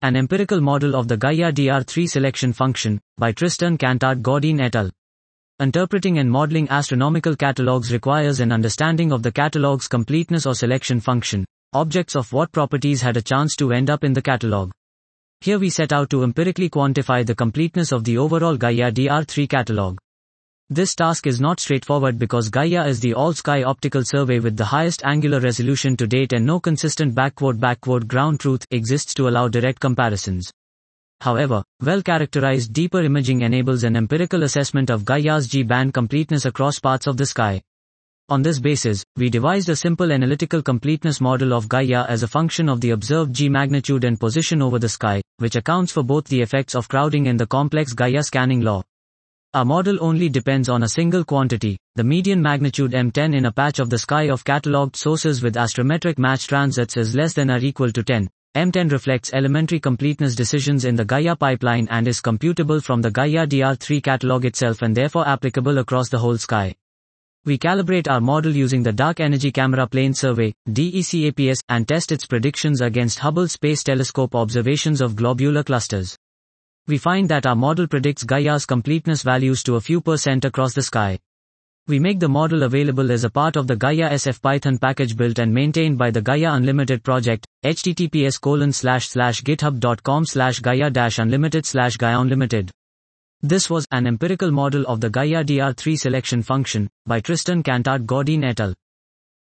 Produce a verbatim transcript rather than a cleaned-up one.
An empirical model of the Gaia D R three selection function, by Tristan Cantat-Gaudin et al. Interpreting and modeling astronomical catalogs requires an understanding of the catalog's completeness or selection function, objects of what properties had a chance to end up in the catalog. Here we set out to empirically quantify the completeness of the overall Gaia D R three catalog. This task is not straightforward because Gaia is the all-sky optical survey with the highest angular resolution to date and no consistent backward backward ground truth exists to allow direct comparisons. However, well-characterized deeper imaging enables an empirical assessment of Gaia's G-band completeness across parts of the sky. On this basis, we devised a simple analytical completeness model of Gaia as a function of the observed G magnitude and position over the sky, which accounts for both the effects of crowding and the complex Gaia scanning law. Our model only depends on a single quantity, the median magnitude M ten in a patch of the sky of catalogued sources with astrometric match transits is less than or equal to ten. M ten reflects elementary completeness decisions in the Gaia pipeline and is computable from the Gaia D R three catalog itself and therefore applicable across the whole sky. We calibrate our model using the Dark Energy Camera Plane Survey, D E C A P S, and test its predictions against Hubble Space Telescope observations of globular clusters. We find that our model predicts Gaia's completeness values to a few percent across the sky. We make the model available as a part of the Gaia S F Python package built and maintained by the Gaia Unlimited project, https colon slash slash github.com slash gaia dash unlimited slash Gaia Unlimited. This was an empirical model of the Gaia D R three selection function, by Tristan Cantat-Gaudin et al.